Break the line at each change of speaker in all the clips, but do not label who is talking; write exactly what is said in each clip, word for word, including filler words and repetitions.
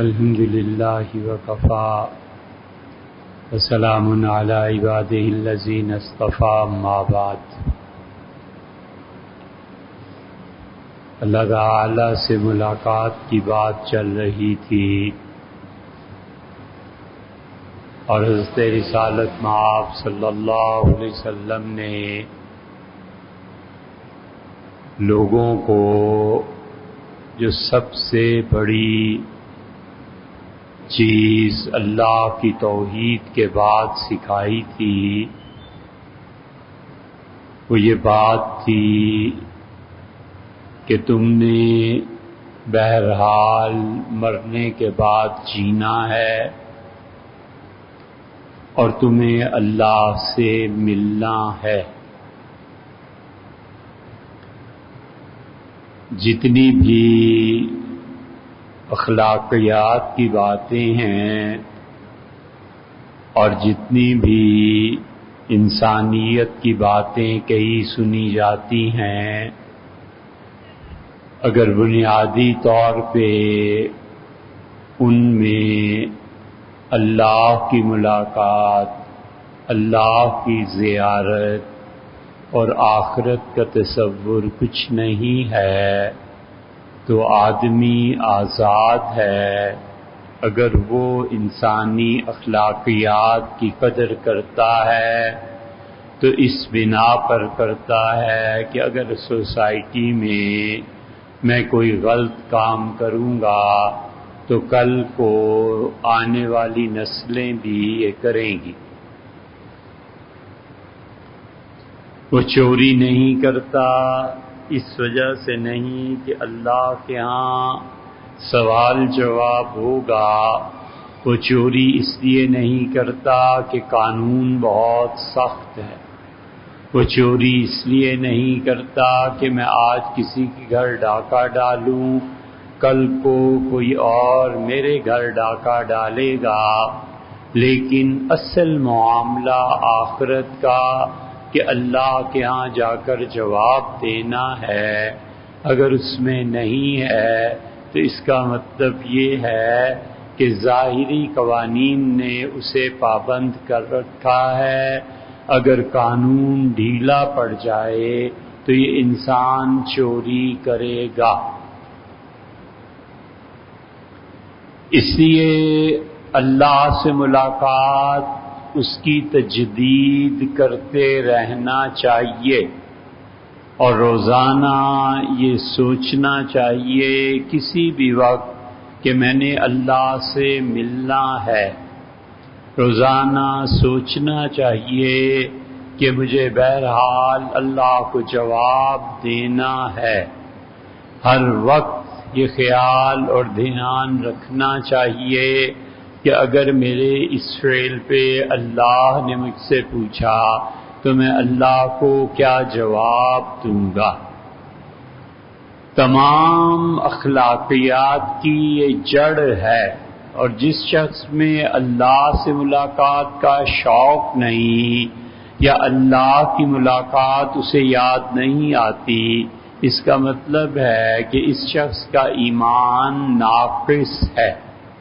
الحمد للہ وکفیٰ وسلام علی عبادہ الذین اصطفیٰ اما بعد۔ اللہ تعالی سے ملاقات کی بات چل رہی تھی اور حضرت رسالت مآب صلی اللہ علیہ وسلم نے لوگوں کو جو سب سے بڑی چیز اللہ کی توحید کے بعد سکھائی تھی وہ یہ بات تھی کہ تم نے بہرحال مرنے کے بعد جینا ہے اور تمہیں اللہ سے ملنا ہے۔ جتنی بھی اخلاقیات کی باتیں ہیں اور جتنی بھی انسانیت کی باتیں کئی سنی جاتی ہیں، اگر بنیادی طور پہ ان میں اللہ کی ملاقات، اللہ کی زیارت اور آخرت کا تصور کچھ نہیں ہے تو آدمی آزاد ہے۔ اگر وہ انسانی اخلاقیات کی قدر کرتا ہے تو اس بنا پر کرتا ہے کہ اگر سوسائٹی میں میں کوئی غلط کام کروں گا تو کل کو آنے والی نسلیں بھی یہ کریں گی۔ وہ چوری نہیں کرتا اس وجہ سے نہیں کہ اللہ کے ہاں سوال جواب ہوگا، وہ چوری اس لیے نہیں کرتا کہ قانون بہت سخت ہے، وہ چوری اس لیے نہیں کرتا کہ میں آج کسی کے گھر ڈاکہ ڈالوں کل کو کوئی اور میرے گھر ڈاکہ ڈالے گا، لیکن اصل معاملہ آخرت کا کہ اللہ کے ہاں جا کر جواب دینا ہے۔ اگر اس میں نہیں ہے تو اس کا مطلب یہ ہے کہ ظاہری قوانین نے اسے پابند کر رکھا ہے۔ اگر قانون ڈھیلا پڑ جائے تو یہ انسان چوری کرے گا۔ اس لیے اللہ سے ملاقات اس کی تجدید کرتے رہنا چاہیے اور روزانہ یہ سوچنا چاہیے کسی بھی وقت کہ میں نے اللہ سے ملنا ہے۔ روزانہ سوچنا چاہیے کہ مجھے بہرحال اللہ کو جواب دینا ہے۔ ہر وقت یہ خیال اور دھیان رکھنا چاہیے کہ اگر میرے اس فعل پہ اللہ نے مجھ سے پوچھا تو میں اللہ کو کیا جواب دوں گا۔ تمام اخلاقیات کی یہ جڑ ہے، اور جس شخص میں اللہ سے ملاقات کا شوق نہیں یا اللہ کی ملاقات اسے یاد نہیں آتی، اس کا مطلب ہے کہ اس شخص کا ایمان ناقص ہے۔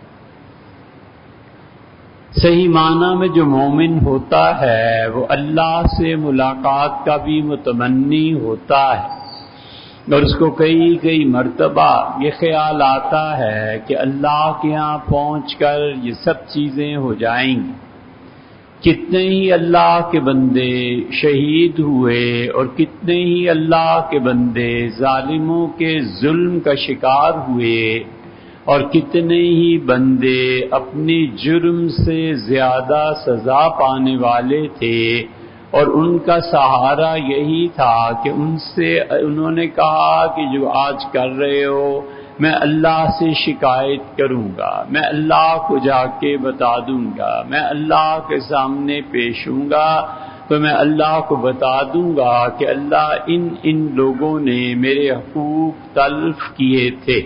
صحیح معنی میں جو مومن ہوتا ہے وہ اللہ سے ملاقات کا بھی متمنی ہوتا ہے، اور اس کو کئی کئی مرتبہ یہ خیال آتا ہے کہ اللہ کے ہاں پہنچ کر یہ سب چیزیں ہو جائیں گی۔ کتنے ہی اللہ کے بندے شہید ہوئے اور کتنے ہی اللہ کے بندے ظالموں کے ظلم کا شکار ہوئے، اور کتنے ہی بندے اپنی جرم سے زیادہ سزا پانے والے تھے، اور ان کا سہارا یہی تھا کہ ان سے انہوں نے کہا کہ جو آج کر رہے ہو میں اللہ سے شکایت کروں گا، میں اللہ کو جا کے بتا دوں گا، میں اللہ کے سامنے پیش ہوں گا تو میں اللہ کو بتا دوں گا کہ اللہ ان ان لوگوں نے میرے حقوق تلف کیے تھے۔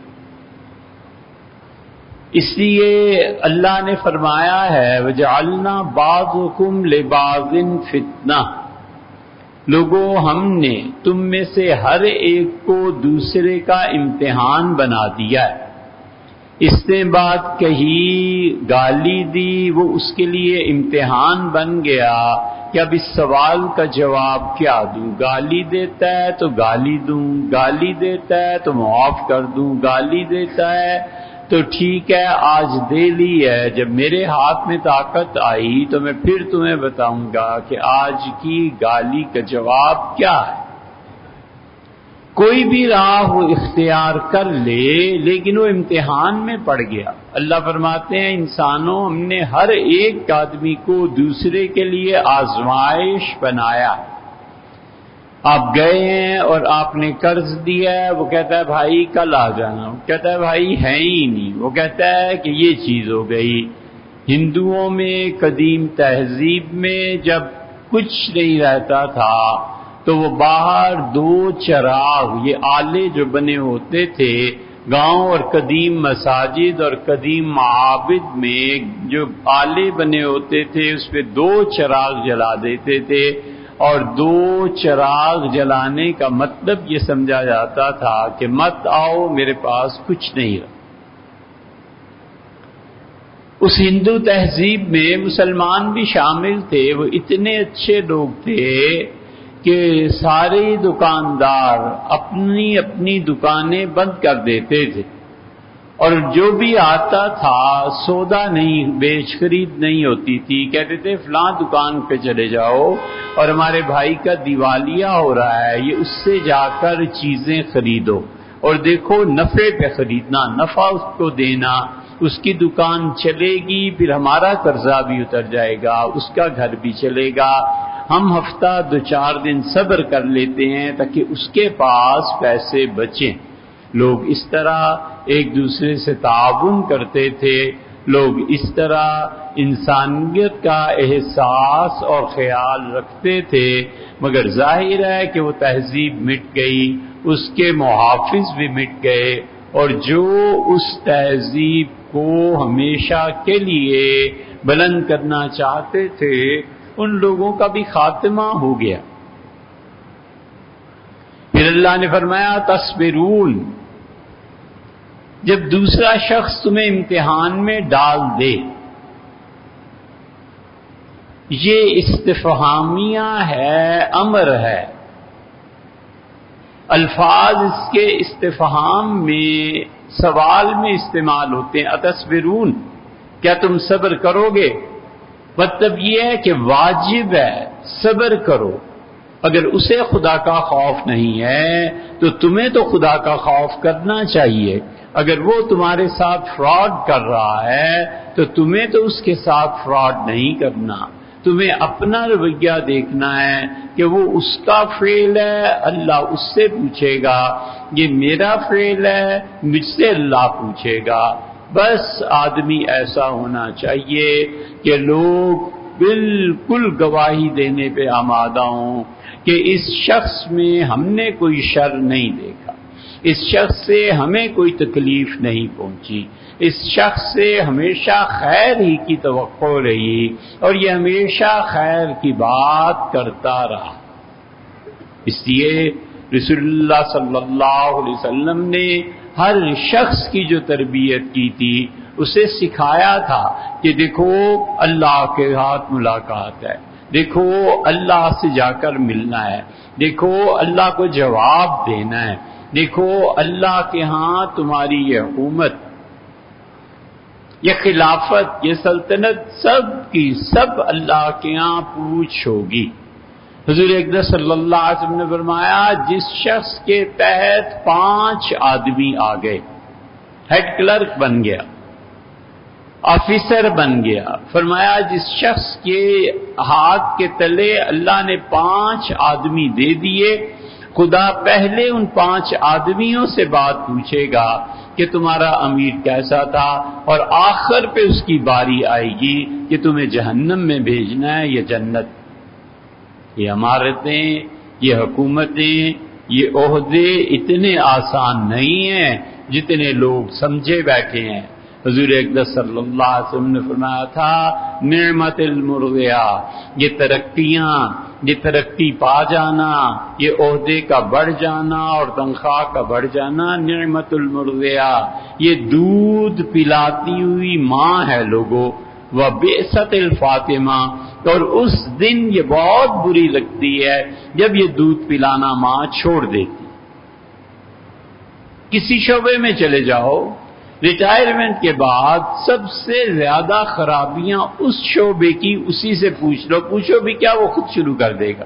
اس لیے اللہ نے فرمایا ہے وَجَعَلْنَا بَعْضَكُمْ لِبَعْضٍ فِتْنَةً، لوگوں ہم نے تم میں سے ہر ایک کو دوسرے کا امتحان بنا دیا ہے۔ اس نے بات کہی، گالی دی، وہ اس کے لیے امتحان بن گیا کہ اب اس سوال کا جواب کیا دوں؟ گالی دیتا ہے تو گالی دوں، گالی دیتا ہے تو معاف کر دوں، گالی دیتا ہے تو ٹھیک ہے آج دے لی ہے، جب میرے ہاتھ میں طاقت آئی تو میں پھر تمہیں بتاؤں گا کہ آج کی گالی کا جواب کیا ہے۔ کوئی بھی راہ وہ اختیار کر لے، لیکن وہ امتحان میں پڑ گیا۔ اللہ فرماتے ہیں انسانوں ہم نے ہر ایک آدمی کو دوسرے کے لیے آزمائش بنایا۔ آپ گئے ہیں اور آپ نے قرض دیا ہے، وہ کہتا ہے بھائی کل آ جانا، وہ کہتا ہے بھائی ہے ہی نہیں، وہ کہتا ہے کہ یہ چیز ہو گئی۔ ہندوؤں میں قدیم تہذیب میں جب کچھ نہیں رہتا تھا تو وہ باہر دو چراغ، یہ آلے جو بنے ہوتے تھے گاؤں اور قدیم مساجد اور قدیم معابد میں جو آلے بنے ہوتے تھے اس پہ دو چراغ جلا دیتے تھے، اور دو چراغ جلانے کا مطلب یہ سمجھا جاتا تھا کہ مت آؤ میرے پاس کچھ نہیں رہا۔ اس ہندو تہذیب میں مسلمان بھی شامل تھے، وہ اتنے اچھے لوگ تھے کہ سارے دکاندار اپنی اپنی دکانیں بند کر دیتے تھے، اور جو بھی آتا تھا سودا نہیں، بیچ خرید نہیں ہوتی تھی، کہتے تھے فلاں دکان پہ چلے جاؤ اور ہمارے بھائی کا دیوالیہ ہو رہا ہے، یہ اس سے جا کر چیزیں خریدو، اور دیکھو نفع پہ خریدنا، نفع اس کو دینا، اس کی دکان چلے گی، پھر ہمارا قرضہ بھی اتر جائے گا، اس کا گھر بھی چلے گا، ہم ہفتہ دو چار دن صبر کر لیتے ہیں تاکہ اس کے پاس پیسے بچیں۔ لوگ اس طرح ایک دوسرے سے تعاون کرتے تھے، لوگ اس طرح انسانیت کا احساس اور خیال رکھتے تھے، مگر ظاہر ہے کہ وہ تہذیب مٹ گئی، اس کے محافظ بھی مٹ گئے، اور جو اس تہذیب کو ہمیشہ کے لیے بلند کرنا چاہتے تھے ان لوگوں کا بھی خاتمہ ہو گیا۔ پھر اللہ نے فرمایا تصبرون، جب دوسرا شخص تمہیں امتحان میں ڈال دے، یہ استفہامیہ ہے، امر ہے، الفاظ اس کے استفہام میں سوال میں استعمال ہوتے ہیں، اتصبرون، کیا تم صبر کرو گے؟ مطلب یہ ہے کہ واجب ہے صبر کرو، اگر اسے خدا کا خوف نہیں ہے تو تمہیں تو خدا کا خوف کرنا چاہیے، اگر وہ تمہارے ساتھ فراڈ کر رہا ہے تو تمہیں تو اس کے ساتھ فراڈ نہیں کرنا، تمہیں اپنا رویہ دیکھنا ہے کہ وہ اس کا فعل ہے، اللہ اس سے پوچھے گا، یہ میرا فعل ہے، مجھ سے اللہ پوچھے گا۔ بس آدمی ایسا ہونا چاہیے کہ لوگ بالکل گواہی دینے پہ آمادہ ہوں کہ اس شخص میں ہم نے کوئی شر نہیں دیکھا، اس شخص سے ہمیں کوئی تکلیف نہیں پہنچی، اس شخص سے ہمیشہ خیر ہی کی توقع رہی اور یہ ہمیشہ خیر کی بات کرتا رہا۔ اس لیے رسول اللہ صلی اللہ علیہ وسلم نے ہر شخص کی جو تربیت کی تھی اسے سکھایا تھا کہ دیکھو اللہ کے ہاتھ ملاقات ہے، دیکھو اللہ سے جا کر ملنا ہے، دیکھو اللہ کو جواب دینا ہے، دیکھو اللہ کے ہاں تمہاری یہ حکومت، یہ خلافت، یہ سلطنت سب کی سب اللہ کے ہاں پوچھ ہوگی۔ حضور اقدس صلی اللہ علیہ وسلم نے فرمایا جس شخص کے تحت پانچ آدمی آ گئے، ہیڈ کلرک بن گیا، آفیسر بن گیا، فرمایا جس شخص کے ہاتھ کے تلے اللہ نے پانچ آدمی دے دیے، خدا پہلے ان پانچ آدمیوں سے بات پوچھے گا کہ تمہارا امیر کیسا تھا، اور آخر پہ اس کی باری آئے گی کہ تمہیں جہنم میں بھیجنا ہے یا جنت۔ یہ عمارتیں، یہ حکومتیں، یہ عہدے اتنے آسان نہیں ہیں جتنے لوگ سمجھے بیٹھے ہیں۔ حضور اقدس صلی اللہ علیہ وسلم نے فرمایا تھا نعمت المرضیہ، یہ ترقیاں، یہ ترقی پا جانا، یہ عہدے کا بڑھ جانا اور تنخواہ کا بڑھ جانا نعمت المرضیہ، یہ دودھ پلاتی ہوئی ماں ہے لوگوں، وبئست الفاطمہ، اور اس دن یہ بہت بری لگتی ہے جب یہ دودھ پلانا ماں چھوڑ دیتی۔ کسی شعبے میں چلے جاؤ، ریٹائرمنٹ کے بعد سب سے زیادہ خرابیاں اس شعبے کی اسی سے پوچھ لو، پوچھو بھی کیا وہ خود شروع کر دے گا،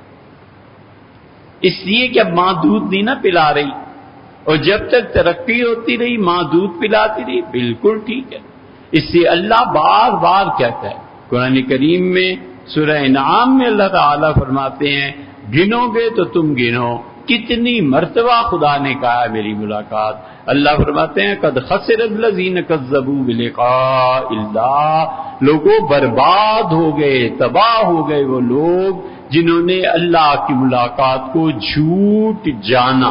اس لیے کہ اب ماں دودھ نہیں نہ پلا رہی، اور جب تک ترقی ہوتی رہی ماں دودھ پلاتی رہی، بالکل ٹھیک ہے۔ اس لیے اللہ بار بار کہتا ہے قرآن کریم میں، سورہ انعام میں اللہ تعالیٰ فرماتے ہیں گنو گے تو تم گنو کتنی مرتبہ خدا نے کہا ہے میری ملاقات۔ اللہ فرماتے ہیں قد خسر الذین کذبوا بلقاء اللہ، لوگوں برباد ہو گئے، تباہ ہو گئے وہ لوگ جنہوں نے اللہ کی ملاقات کو جھوٹ جانا۔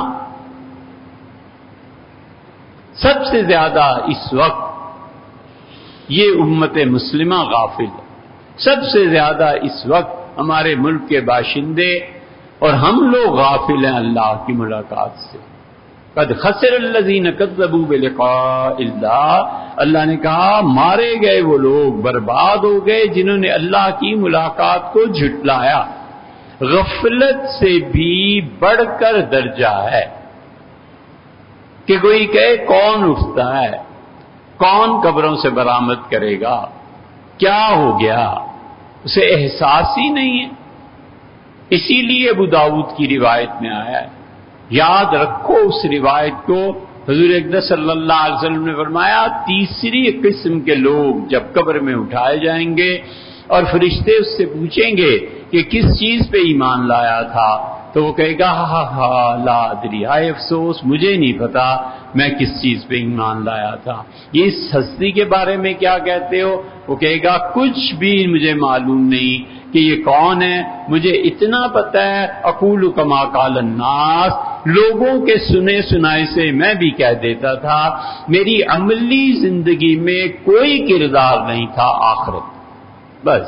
سب سے زیادہ اس وقت یہ امت مسلمہ غافل ہے، سب سے زیادہ اس وقت ہمارے ملک کے باشندے اور ہم لوگ غافل ہیں اللہ کی ملاقات سے۔ قد خسر الذین کذبوا بلقاء اللہ، اللہ نے کہا مارے گئے وہ لوگ، برباد ہو گئے جنہوں نے اللہ کی ملاقات کو جھٹلایا۔ غفلت سے بھی بڑھ کر درجہ ہے کہ کوئی کہے کون اٹھتا ہے، کون قبروں سے برآمد کرے گا، کیا ہو گیا، اسے احساس ہی نہیں ہے۔ اسی لیے ابو داؤد کی روایت میں آیا ہے، یاد رکھو اس روایت کو، حضور اقدس صلی اللہ علیہ وسلم نے فرمایا تیسری قسم کے لوگ جب قبر میں اٹھائے جائیں گے اور فرشتے اس سے پوچھیں گے کہ کس چیز پہ ایمان لایا تھا، تو وہ کہے گا ہا ہا لا ادری، ہائے افسوس مجھے نہیں پتا میں کس چیز پہ ایمان لایا تھا۔ یہ اس ہستی کے بارے میں کیا کہتے ہو؟ وہ کہے گا کچھ بھی مجھے معلوم نہیں کہ یہ کون ہے، مجھے اتنا پتا ہے اقول کما قال الناس، لوگوں کے سنے سنائے سے میں بھی کہہ دیتا تھا، میری عملی زندگی میں کوئی کردار نہیں تھا آخرت، بس۔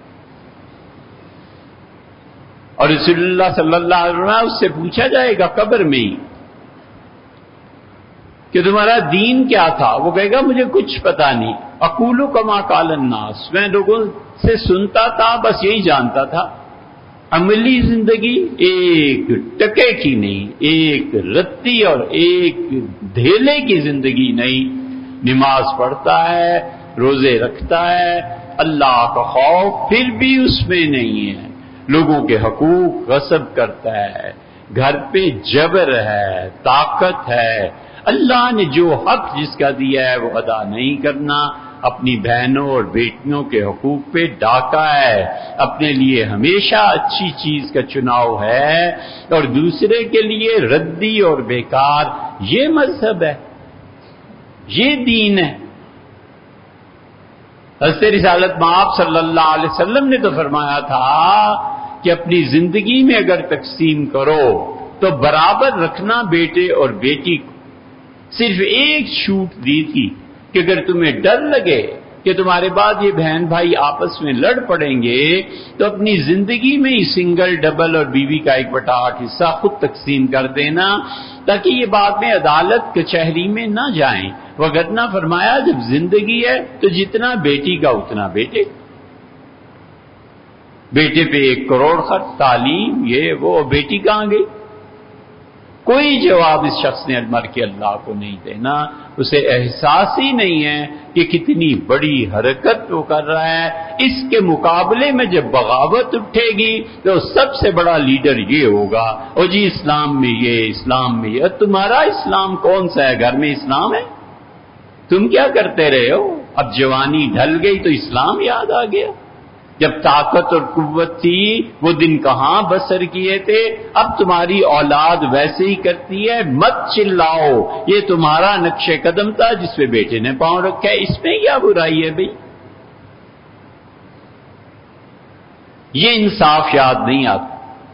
اور رسول اللہ صلی اللہ علیہ وسلم اس سے پوچھا جائے گا قبر میں ہی کہ تمہارا دین کیا تھا، وہ کہے گا مجھے کچھ پتا نہیں، اقول کما قال الناس، میں لوگوں سے سنتا تھا بس یہی جانتا تھا، عملی زندگی ایک ٹکے کی نہیں، ایک رتی اور ایک دھیلے کی زندگی نہیں، نماز پڑھتا ہے، روزے رکھتا ہے، اللہ کا خوف پھر بھی اس میں نہیں ہے، لوگوں کے حقوق غصب کرتا ہے، گھر پہ جبر ہے، طاقت ہے، اللہ نے جو حق جس کا دیا ہے وہ ادا نہیں کرنا، اپنی بہنوں اور بیٹیوں کے حقوق پہ ڈاکا ہے، اپنے لیے ہمیشہ اچھی چیز کا چناؤ ہے اور دوسرے کے لیے ردی اور بیکار، یہ مذہب ہے، یہ دین ہے۔ حضرت رسالت مآب صلی اللہ علیہ وسلم نے تو فرمایا تھا کہ اپنی زندگی میں اگر تقسیم کرو تو برابر رکھنا بیٹے اور بیٹی کو، صرف ایک چھوٹ دی تھی کہ اگر تمہیں ڈر لگے کہ تمہارے بعد یہ بہن بھائی آپس میں لڑ پڑیں گے تو اپنی زندگی میں ہی سنگل ڈبل اور بیوی کا ایک بٹا آٹھ حصہ خود تقسیم کر دینا، تاکہ یہ بعد میں عدالت کچہری میں نہ جائیں، وگرنہ فرمایا جب زندگی ہے تو جتنا بیٹی کا اتنا بیٹے، بیٹے پہ ایک کروڑ خرچ، تعلیم یہ وہ، بیٹی کہاں گئی؟ کوئی جواب اس شخص نے مر کے اللہ کو نہیں دینا، اسے احساس ہی نہیں ہے کہ کتنی بڑی حرکت وہ کر رہا ہے۔ اس کے مقابلے میں جب بغاوت اٹھے گی تو سب سے بڑا لیڈر یہ ہوگا، اور جی اسلام میں یہ، اسلام میں یہ، تمہارا اسلام کون سا ہے؟ گھر میں اسلام ہے؟ تم کیا کرتے رہے ہو؟ اب جوانی ڈھل گئی تو اسلام یاد آ گیا، جب طاقت اور قوت تھی وہ دن کہاں بسر کیے تھے، اب تمہاری اولاد ویسے ہی کرتی ہے، مت چلاؤ، یہ تمہارا نقش قدم تھا جس پہ بیٹے نے پاؤں رکھا ہے، اس میں کیا برائی ہے بھئی؟ یہ انصاف یاد نہیں آتا۔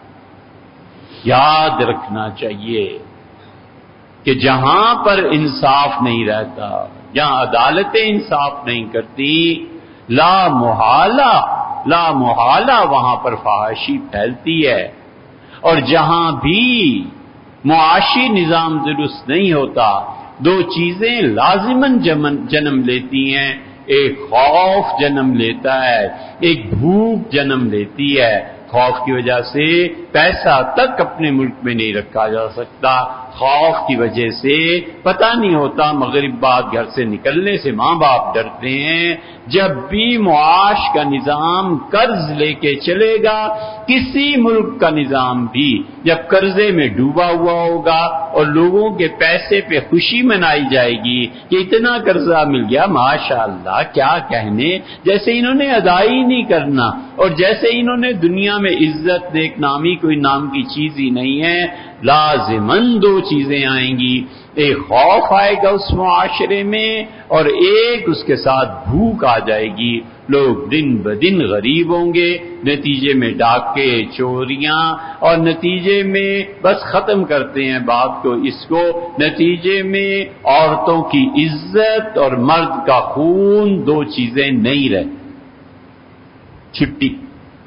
یاد رکھنا چاہیے کہ جہاں پر انصاف نہیں رہتا، جہاں عدالتیں انصاف نہیں کرتی، لا محالہ لا محالہ وہاں پر فحاشی پھیلتی ہے۔ اور جہاں بھی معاشی نظام درست نہیں ہوتا، دو چیزیں لازماً جنم لیتی ہیں، ایک خوف جنم لیتا ہے، ایک بھوک جنم لیتی ہے۔ خوف کی وجہ سے پیسہ تک اپنے ملک میں نہیں رکھا جا سکتا، خوف کی وجہ سے پتہ نہیں ہوتا، مغرب بعد گھر سے نکلنے سے ماں باپ ڈرتے ہیں۔ جب بھی معاش کا نظام قرض لے کے چلے گا، کسی ملک کا نظام بھی جب قرضے میں ڈوبا ہوا ہوگا اور لوگوں کے پیسے پہ خوشی منائی جائے گی کہ اتنا قرضہ مل گیا، ماشاءاللہ کیا کہنے، جیسے انہوں نے ادائی نہیں کرنا، اور جیسے انہوں نے دنیا میں عزت نیک نامی کوئی نام کی چیز ہی نہیں ہے، لازماً دو چیزیں آئیں گی، ایک خوف آئے گا اس معاشرے میں، اور ایک اس کے ساتھ بھوک آ جائے گی، لوگ دن بدن غریب ہوں گے، نتیجے میں ڈاکے، چوریاں، اور نتیجے میں بس ختم کرتے ہیں بات کو اس کو، نتیجے میں عورتوں کی عزت اور مرد کا خون دو چیزیں نہیں رہے، چھپٹی۔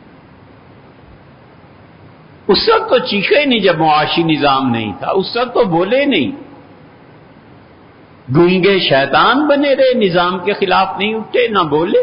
اس وقت تو چیخے نہیں جب معاشی نظام نہیں تھا، اس وقت تو بولے نہیں، گونگے شیطان بنے رہے، نظام کے خلاف نہیں اٹھے نہ بولے۔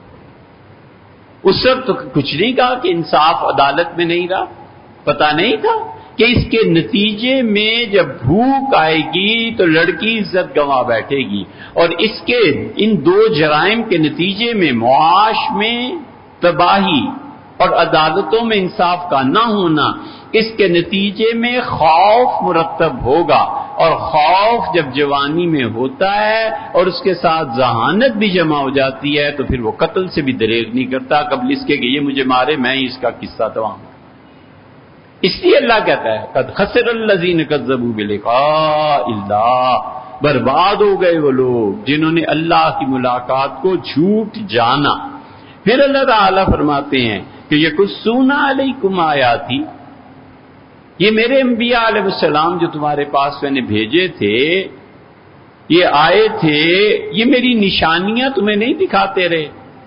اس وقت تو کچھ نہیں کہا کہ انصاف عدالت میں نہیں رہا، پتہ نہیں تھا کہ اس کے نتیجے میں جب بھوک آئے گی تو لڑکی عزت گنوا بیٹھے گی، اور اس کے ان دو جرائم کے نتیجے میں معاش میں تباہی اور عدالتوں میں انصاف کا نہ ہونا، اس کے نتیجے میں خوف مرتب ہوگا، اور خوف جب جوانی میں ہوتا ہے اور اس کے ساتھ ذہانت بھی جمع ہو جاتی ہے تو پھر وہ قتل سے بھی دریغ نہیں کرتا، قبل اس کے کہ یہ مجھے مارے میں ہی اس کا قصہ تواؤں۔ اس لیے اللہ کہتا ہے قد خسر الذین کذبوا بلقاء اللہ، برباد ہو گئے وہ لوگ جنہوں نے اللہ کی ملاقات کو جھوٹ جانا۔ پھر اللہ تعالیٰ فرماتے ہیں کہ یقصون علیکم آیاتی، یہ میرے انبیاء علیہ السلام جو تمہارے پاس میں نے بھیجے تھے، یہ آئے تھے، یہ میری نشانیاں تمہیں نہیں دکھاتے رہے،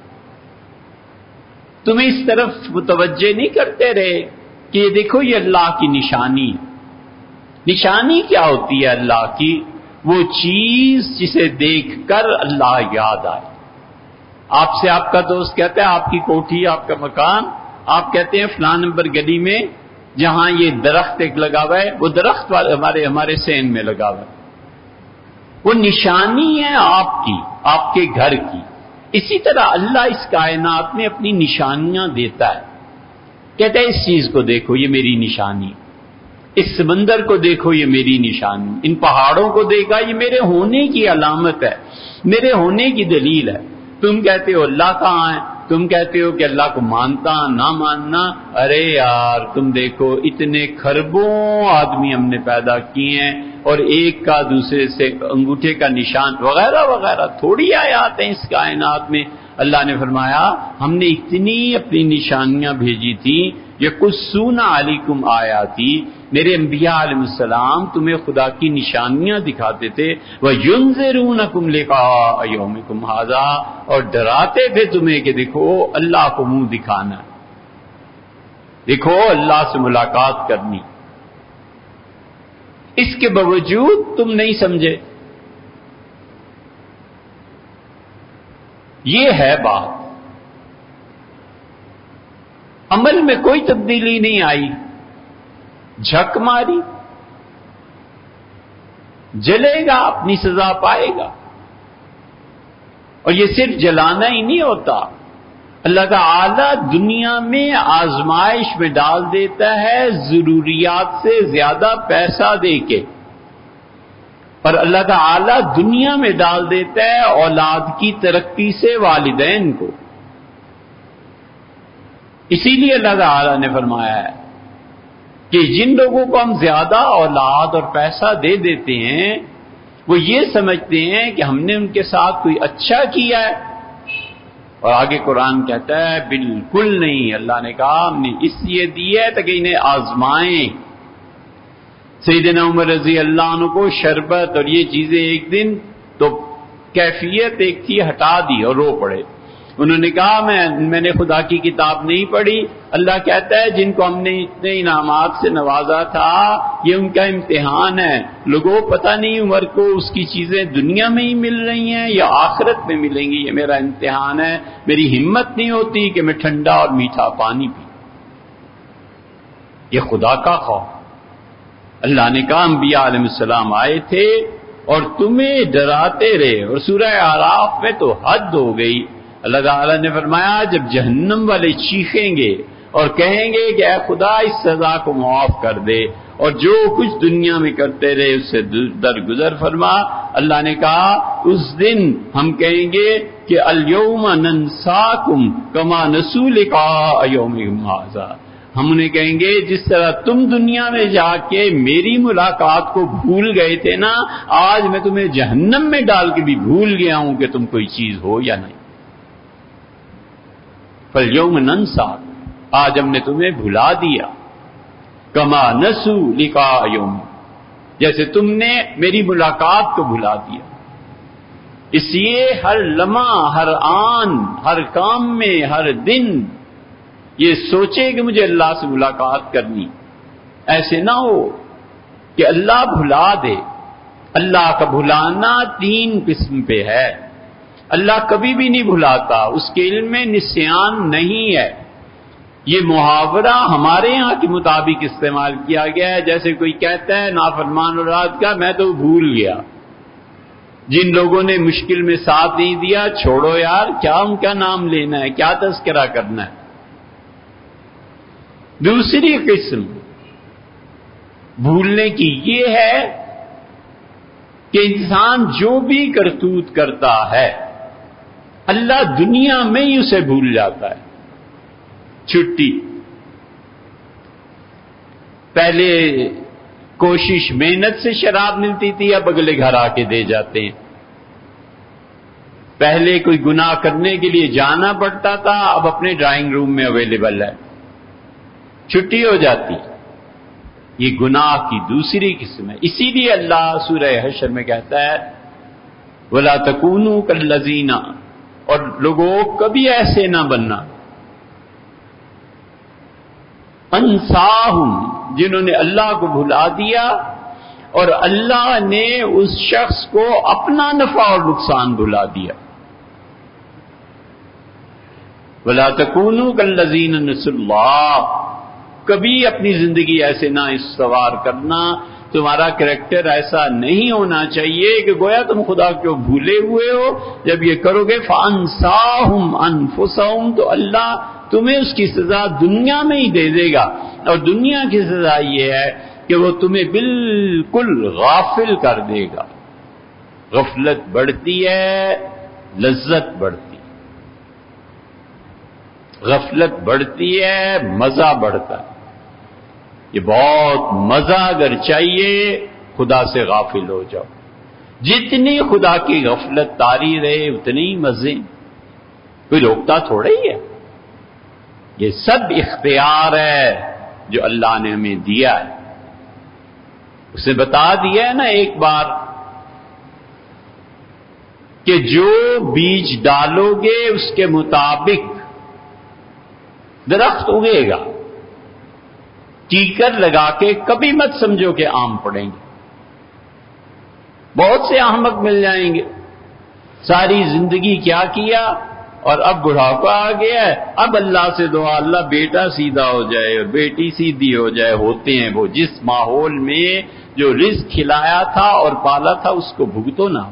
تمہیں اس طرف متوجہ نہیں کرتے رہے کہ یہ دیکھو یہ اللہ کی نشانی۔ نشانی کیا ہوتی ہے اللہ کی؟ وہ چیز جسے دیکھ کر اللہ یاد آئے۔ آپ سے آپ کا دوست کہتا ہے آپ کی کوٹھی، آپ کا مکان، آپ کہتے ہیں فلاں نمبر گلی میں جہاں یہ درخت ایک لگا ہوا ہے، وہ درخت ہمارے ہمارے سین میں لگا ہوا ہے، وہ نشانی ہے آپ کی، آپ کے گھر کی۔ اسی طرح اللہ اس کائنات میں اپنی نشانیاں دیتا ہے، کہتا ہے اس چیز کو دیکھو یہ میری نشانی، اس سمندر کو دیکھو یہ میری نشانی، ان پہاڑوں کو دیکھا یہ میرے ہونے کی علامت ہے، میرے ہونے کی دلیل ہے۔ تم کہتے ہو اللہ کہاں ہے، تم کہتے ہو کہ اللہ کو مانتا نہ ماننا، ارے یار تم دیکھو اتنے خربوں آدمی ہم نے پیدا کیے ہیں اور ایک کا دوسرے سے انگوٹھے کا نشان وغیرہ وغیرہ، تھوڑی آیات ہیں اس کائنات میں۔ اللہ نے فرمایا ہم نے اتنی اپنی نشانیاں بھیجی تھیں، یقصون علیکم آیاتی، میرے انبیاء علیہ السلام تمہیں خدا کی نشانیاں دکھاتے تھے، وَيُنذِرُونَكُمْ لِقَاءَ يَوْمِكُمْ هَذَا، اور ڈراتے تھے تمہیں کہ دیکھو اللہ کو منہ دکھانا، دیکھو اللہ سے ملاقات کرنی۔ اس کے باوجود تم نہیں سمجھے۔ یہ ہے بات، عمل میں کوئی تبدیلی نہیں آئی، جھک ماری، جلے گا اپنی سزا پائے گا۔ اور یہ صرف جلانا ہی نہیں ہوتا، اللہ تعالی دنیا میں آزمائش میں ڈال دیتا ہے ضروریات سے زیادہ پیسہ دے کے، اور اللہ تعالی دنیا میں ڈال دیتا ہے اولاد کی ترقی سے والدین کو۔ اسی لیے اللہ تعالی نے فرمایا ہے کہ جن لوگوں کو ہم زیادہ اولاد اور پیسہ دے دیتے ہیں وہ یہ سمجھتے ہیں کہ ہم نے ان کے ساتھ کوئی اچھا کیا ہے، اور آگے قرآن کہتا ہے بالکل نہیں، اللہ نے کہا ہم نے اس لیے دی ہے تاکہ انہیں آزمائیں۔ سیدنا عمر رضی اللہ عنہ کو شربت اور یہ چیزیں ایک دن تو کیفیت ایک تھی ہٹا دی اور رو پڑے، انہوں نے کہا میں میں نے خدا کی کتاب نہیں پڑھی. اللہ کہتا ہے جن کو ہم نے اتنے انعامات سے نوازا تھا یہ ان کا امتحان ہے. لوگوں پتہ نہیں عمر کو اس کی چیزیں دنیا میں ہی مل رہی ہیں یا آخرت میں ملیں گی. یہ میرا امتحان ہے. میری ہمت نہیں ہوتی کہ میں ٹھنڈا اور میٹھا پانی پی. یہ خدا کا خوف. اللہ نے کہا انبیاء علیہ السلام آئے تھے اور تمہیں ڈراتے رہے. اور سورہ اعراف میں تو حد ہو گئی. اللہ تعالیٰ نے فرمایا جب جہنم والے چیخیں گے اور کہیں گے کہ اے خدا اس سزا کو معاف کر دے اور جو کچھ دنیا میں کرتے رہے اس سے درگزر فرما. اللہ نے کہا اس دن ہم کہیں گے کہ الیوم ننساکم کما نسوا لقاء یومکم ھذا. ہم انہیں کہیں گے جس طرح تم دنیا میں جا کے میری ملاقات کو بھول گئے تھے نا آج میں تمہیں جہنم میں ڈال کے بھی بھول گیا ہوں کہ تم کوئی چیز ہو یا نہیں. فَالْيَوْمَ نَنْسَاكَ آج ہم نے تمہیں بھلا دیا. کما نسوا لقاء یوم جیسے تم نے میری ملاقات کو بھلا دیا. اس لیے ہر لمحہ ہر آن ہر کام میں ہر دن یہ سوچے کہ مجھے اللہ سے ملاقات کرنی. ایسے نہ ہو کہ اللہ بھلا دے. اللہ کا بھلانا تین قسم پہ ہے. اللہ کبھی بھی نہیں بھلاتا. اس کے علم میں نسیان نہیں ہے. یہ محاورہ ہمارے یہاں کے مطابق استعمال کیا گیا ہے. جیسے کوئی کہتا ہے نافرمان اولاد کا میں تو بھول گیا. جن لوگوں نے مشکل میں ساتھ نہیں دیا چھوڑو یار کیا ان کا نام لینا ہے کیا تذکرہ کرنا ہے. دوسری قسم بھولنے کی یہ ہے کہ انسان جو بھی کرتوت کرتا ہے اللہ دنیا میں ہی اسے بھول جاتا ہے. چھٹی پہلے کوشش محنت سے شراب ملتی تھی اب اگلے گھر آ کے دے جاتے ہیں. پہلے کوئی گناہ کرنے کے لیے جانا پڑتا تھا اب اپنے ڈرائنگ روم میں اویلیبل ہے چھٹی ہو جاتی. یہ گناہ کی دوسری قسم ہے. اسی لیے اللہ سورہ حشر میں کہتا ہے وَلَا تَكُونُوا كَالَّذِينَ اور لوگوں کبھی ایسے نہ بننا انساہم جنہوں نے اللہ کو بھلا دیا اور اللہ نے اس شخص کو اپنا نفع اور نقصان بھلا دیا. وَلَا تَكُونُوا كَالَّذِينَ نَسُوا اللَّهَ کبھی اپنی زندگی ایسے نہ استوار کرنا. تمہارا کریکٹر ایسا نہیں ہونا چاہیے کہ گویا تم خدا کو بھولے ہوئے ہو. جب یہ کرو گے فَأَنسَاهُمْ أَنفُسَهُمْ تو اللہ تمہیں اس کی سزا دنیا میں ہی دے دے گا. اور دنیا کی سزا یہ ہے کہ وہ تمہیں بالکل غافل کر دے گا. غفلت بڑھتی ہے لذت بڑھتی ہے. غفلت بڑھتی ہے مزہ بڑھتا ہے. یہ بہت مزہ اگر چاہیے خدا سے غافل ہو جاؤ. جتنی خدا کی غفلت طاری رہے اتنی مزے. کوئی روکتا تھوڑا ہی ہے. یہ سب اختیار ہے جو اللہ نے ہمیں دیا ہے. اسے بتا دیا ہے نا ایک بار کہ جو بیج ڈالو گے اس کے مطابق درخت اگے گا. ٹیکر لگا کے کبھی مت سمجھو کہ آم پڑیں گے. بہت سے احمق مل جائیں گے. ساری زندگی کیا کیا اور اب بڑھاپا آ گیا ہے. اب اللہ سے دعا اللہ بیٹا سیدھا ہو جائے اور بیٹی سیدھی ہو جائے. ہوتے ہیں وہ جس ماحول میں جو رزق کھلایا تھا اور پالا تھا اس کو بھگتو نہ.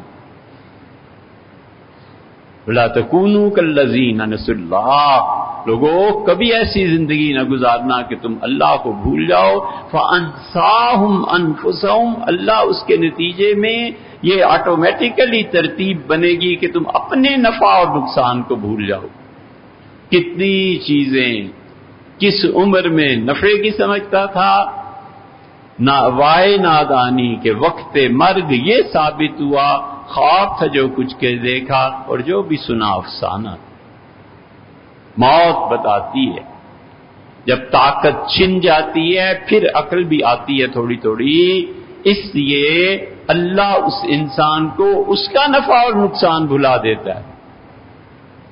وَلَا تَكُونُوا كَالَّذِينَ نَسُوا اللَّهَ لوگوں کبھی ایسی زندگی نہ گزارنا کہ تم اللہ کو بھول جاؤ. فَأَنسَاهُمْ أَنفُسَهُمْ اللہ اس کے نتیجے میں یہ آٹومیٹیکلی ترتیب بنے گی کہ تم اپنے نفع اور نقصان کو بھول جاؤ. کتنی چیزیں کس عمر میں نفع کی سمجھتا تھا نہ وائے نادانی کے وقت مرگ یہ ثابت ہوا خواب تھا جو کچھ کے دیکھا اور جو بھی سنا افسانہ. موت بتاتی ہے جب طاقت چھن جاتی ہے پھر عقل بھی آتی ہے تھوڑی تھوڑی. اس لیے اللہ اس انسان کو اس کا نفع اور نقصان بھلا دیتا ہے.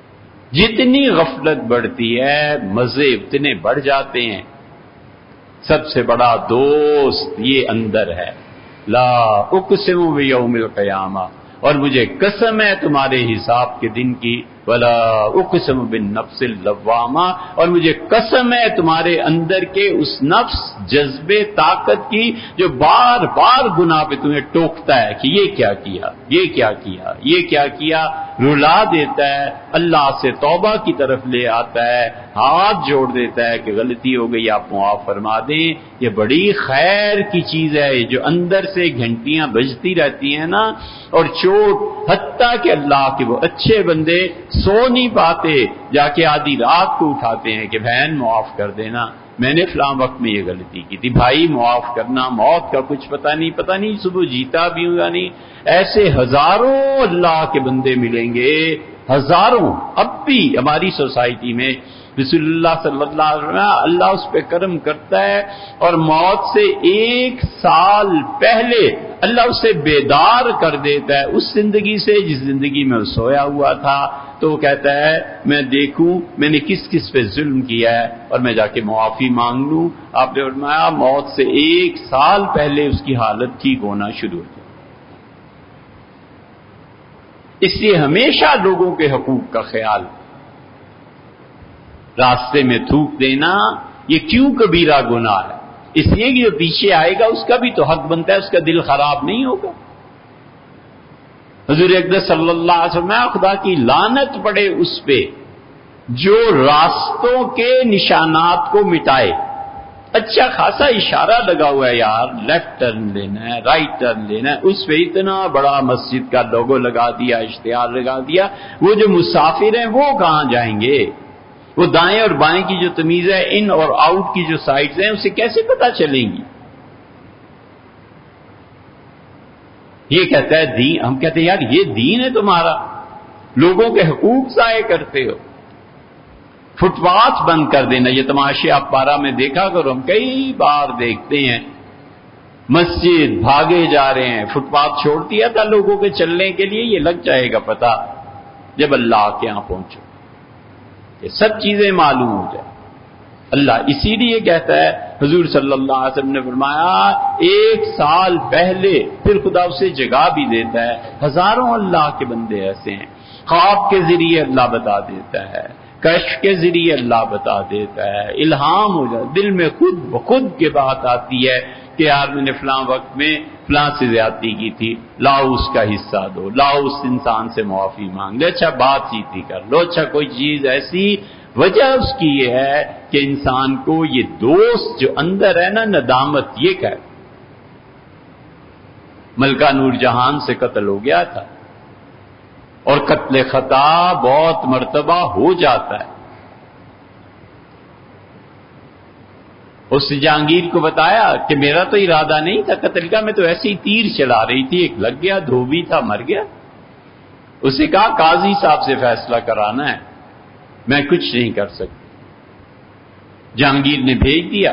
جتنی غفلت بڑھتی ہے مزے اتنے بڑھ جاتے ہیں. سب سے بڑا دوست یہ اندر ہے. لا اقسم بیوم القیامہ، اور مجھے قسم ہے تمہارے حساب کے دن کی، ولا اقسم بالنفس اللوامہ، اور مجھے قسم ہے تمہارے اندر کے اس نفس جذبے طاقت کی جو بار بار گناہ پہ تمہیں ٹوکتا ہے کہ یہ کیا کیا، یہ کیا کیا، یہ کیا کیا، رلا دیتا ہے، اللہ سے توبہ کی طرف لے آتا ہے، ہاتھ جوڑ دیتا ہے کہ غلطی ہو گئی آپ معاف فرما دیں. یہ بڑی خیر کی چیز ہے جو اندر سے گھنٹیاں بجتی رہتی ہیں نا، اور چوٹ حتیٰ کہ اللہ کے وہ اچھے بندے سو نہیں پاتے، جا کے آدھی رات کو اٹھاتے ہیں کہ بہن معاف کر دینا، میں نے فلاں وقت میں یہ غلطی کی تھی، بھائی معاف کرنا، موت کا کچھ پتہ نہیں، پتہ نہیں صبح جیتا بھی ہوں یا نہیں. ایسے ہزاروں اللہ کے بندے ملیں گے، ہزاروں. اب بھی ہماری سوسائٹی میں رسول اللہ صلی اللہ علیہ وسلم اللہ اس پہ کرم کرتا ہے، اور موت سے ایک سال پہلے اللہ اسے بیدار کر دیتا ہے اس زندگی سے جس زندگی میں وہ سویا ہوا تھا. تو وہ کہتا ہے میں دیکھوں میں نے کس کس پہ ظلم کیا ہے اور میں جا کے معافی مانگ لوں. آپ نے فرمایا موت سے ایک سال پہلے اس کی حالت ٹھیک ہونا شروع ہو جائے. اس لیے ہمیشہ لوگوں کے حقوق کا خیال. راستے میں تھوک دینا یہ کیوں کبیرہ گناہ ہے؟ اس لیے کہ جو پیچھے آئے گا اس کا بھی تو حق بنتا ہے، اس کا دل خراب نہیں ہوگا. حضور اقدس صلی اللہ علیہ وسلم خدا کی لعنت پڑے اس پہ جو راستوں کے نشانات کو مٹائے. اچھا خاصا اشارہ لگا ہوا ہے یار، لیفٹ ٹرن لینا ہے، رائٹ ٹرن لینا ہے، اس پہ اتنا بڑا مسجد کا لوگو لگا دیا، اشتہار لگا دیا. وہ جو مسافر ہیں وہ کہاں جائیں گے؟ وہ دائیں اور بائیں کی جو تمیز ہے، ان اور آؤٹ کی جو سائڈز ہیں، اسے کیسے پتہ چلیں گی؟ یہ کہتا ہے دین. ہم کہتے ہیں یار یہ دین ہے تمہارا، لوگوں کے حقوق ضائع کرتے ہو. فٹ پاتھ بند کر دینا، یہ تماشے آپ پارا میں دیکھا کرو، ہم کئی بار دیکھتے ہیں مسجد بھاگے جا رہے ہیں، فٹ پاتھ چھوڑ دیا تھا لوگوں کے چلنے کے لیے. یہ لگ جائے گا پتہ جب اللہ کے یہاں پہنچو، یہ سب چیزیں معلوم ہو جائے. اللہ اسی لیے کہتا ہے، حضور صلی اللہ علیہ وسلم نے فرمایا ایک سال پہلے پھر خدا اسے جگہ بھی دیتا ہے. ہزاروں اللہ کے بندے ایسے ہیں، خواب کے ذریعے اللہ بتا دیتا ہے، کشف کے ذریعے اللہ بتا دیتا ہے، الہام ہو جائے، دل میں خود بخود کے بات آتی ہے کہ یار میں نے فلاں وقت میں فلاں سے زیادتی کی تھی، لاؤ اس کا حصہ دو، لاؤ اس انسان سے معافی مانگ لے، اچھا بات چیت ہی کر لو، اچھا کوئی چیز ایسی. وجہ اس کی یہ ہے کہ انسان کو یہ دوست جو اندر ہے نا ندامت یہ کہ ملکہ نور جہان سے قتل ہو گیا تھا، اور قتل خطا بہت مرتبہ ہو جاتا ہے. اس جہانگیر کو بتایا کہ میرا تو ارادہ نہیں تھا قتل کا، میں تو ایسے ہی تیر چلا رہی تھی، ایک لگ گیا، دھوبی تھا، مر گیا. اسے کہا قاضی صاحب سے فیصلہ کرانا ہے، میں کچھ نہیں کر سکتی. جہانگیر نے بھیج دیا،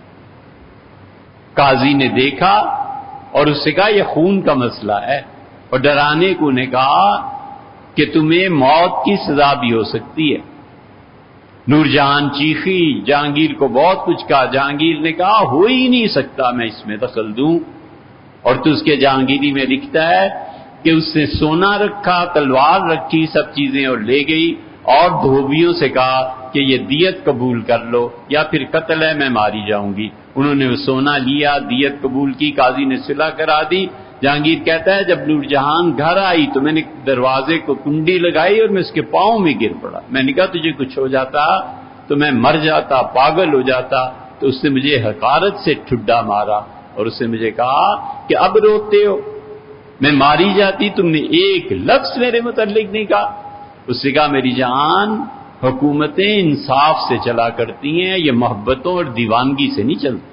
قاضی نے دیکھا اور اس سے کہا یہ خون کا مسئلہ ہے، اور ڈرانے کو نے کہا کہ تمہیں موت کی سزا بھی ہو سکتی ہے. نور جہان چیخی، جہانگیر کو بہت کچھ کہا. جہانگیر نے کہا ہو ہی نہیں سکتا میں اس میں دخل دوں. اور تو اس کے جہانگیری میں لکھتا ہے کہ اس نے سونا رکھا، تلوار رکھی، سب چیزیں اور لے گئی، اور دھوبیوں سے کہا کہ یہ دیت قبول کر لو یا پھر قتل ہے، میں ماری جاؤں گی. انہوں نے وہ سونا لیا، دیت قبول کی، قاضی نے صلح کرا دی. جہانگیر کہتا ہے جب نور جہان گھر آئی تو میں نے دروازے کو کنڈی لگائی اور میں اس کے پاؤں میں گر پڑا. میں نے کہا تجھے کچھ ہو جاتا تو میں مر جاتا، پاگل ہو جاتا. تو اس نے مجھے حقارت سے ٹھڈا مارا اور اس نے مجھے کہا کہ اب روتے ہو، میں ماری جاتی، تم نے ایک لفظ میرے متعلق نہیں کہا. اس سے کہا میری جان حکومتیں انصاف سے چلا کرتی ہیں، یہ محبتوں اور دیوانگی سے نہیں چلتی.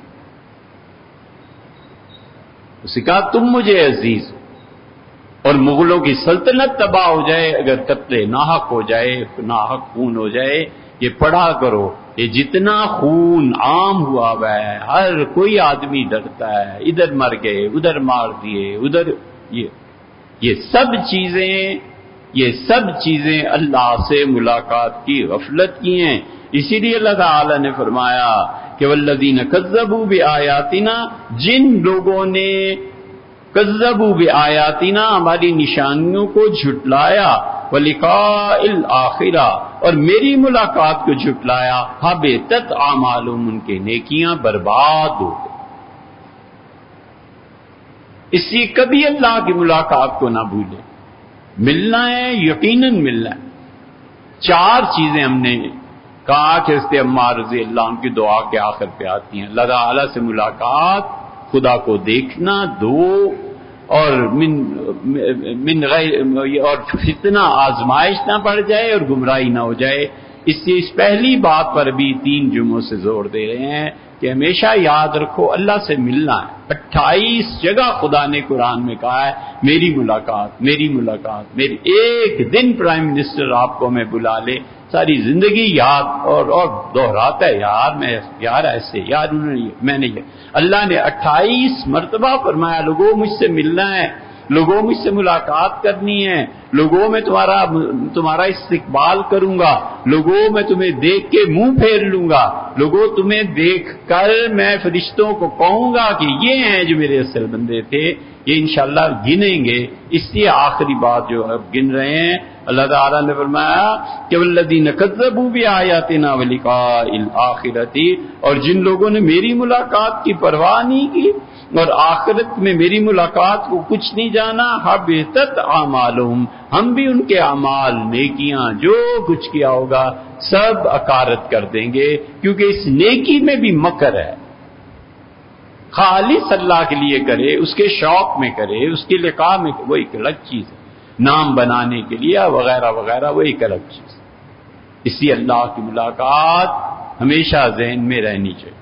اس نے کہا تم مجھے عزیز ہو، اور مغلوں کی سلطنت تباہ ہو جائے اگر قتل ناحق ہو جائے، ناحق خون ہو جائے. یہ پڑھا کرو، یہ جتنا خون عام ہوا ہوا ہے، ہر کوئی آدمی ڈرتا ہے، ادھر مر گئے، ادھر مار دیے، ادھر یہ یہ سب چیزیں یہ سب چیزیں اللہ سے ملاقات کی غفلت کی ہیں. اسی لیے اللہ تعالی نے فرمایا کہ والذین کذبوا بآیاتنا، جن لوگوں نے کذبوا بآیاتنا ہماری نشانیوں کو جھٹلایا، ولقاء الآخرہ اور میری ملاقات کو جھٹلایا، حبطت اعمالهم ان کے نیکیاں برباد ہو گئی. اس لیے کبھی اللہ کی ملاقات کو نہ بھولیں. ملنا ہے، یقیناً ملنا ہے. چار چیزیں ہم نے کہا کہ حضرت عمار رضی اللہ عنہ کی دعا کے آخر پہ آتی ہیں. اللہ تعالیٰ سے ملاقات، خدا کو دیکھنا، دو اور من من غیر اور فتنہ آزمائش نہ پڑ جائے اور گمراہی نہ ہو جائے. اس سے اس پہلی بات پر بھی تین جمعوں سے زور دے رہے ہیں کہ ہمیشہ یاد رکھو اللہ سے ملنا ہے. اٹھائیس جگہ خدا نے قرآن میں کہا ہے میری ملاقات، میری ملاقات، میری. ایک دن پرائم منسٹر آپ کو میں بلا لے، ساری زندگی یاد اور اور دہراتا ہے، یار میں یار ایسے یار انہوں نے میں نے یہ. اللہ نے اٹھائیس مرتبہ فرمایا لوگوں مجھ سے ملنا ہے، لوگوں مجھ سے ملاقات کرنی ہے، لوگوں میں تمہارا تمہارا استقبال کروں گا، لوگوں میں تمہیں دیکھ کے منہ پھیر لوں گا، لوگوں تمہیں دیکھ کر میں فرشتوں کو کہوں گا کہ یہ ہیں جو میرے اصل بندے تھے. یہ انشاءاللہ گنیں گے. اس لیے آخری بات جو اب گن رہے ہیں، اللہ تعالیٰ نے فرمایا کہ والذین کذبوا بآیاتنا ولقاء الآخرۃ، اور جن لوگوں نے میری ملاقات کی پرواہ نہیں کی اور آخرت میں میری ملاقات کو کچھ نہیں جانا، حبطت اعمالهم، ہم بھی ان کے اعمال، نیکیاں، جو کچھ کیا ہوگا سب اکارت کر دیں گے. کیونکہ اس نیکی میں بھی مکر ہے. خالص اللہ کے لیے کرے، اس کے شوق میں کرے، اس کے لقاء میں، وہ ایک الگ چیز ہے. نام بنانے کے لیے وغیرہ وغیرہ وہ ایک الگ چیز ہے. اسی اللہ کی ملاقات ہمیشہ ذہن میں رہنی چاہیے.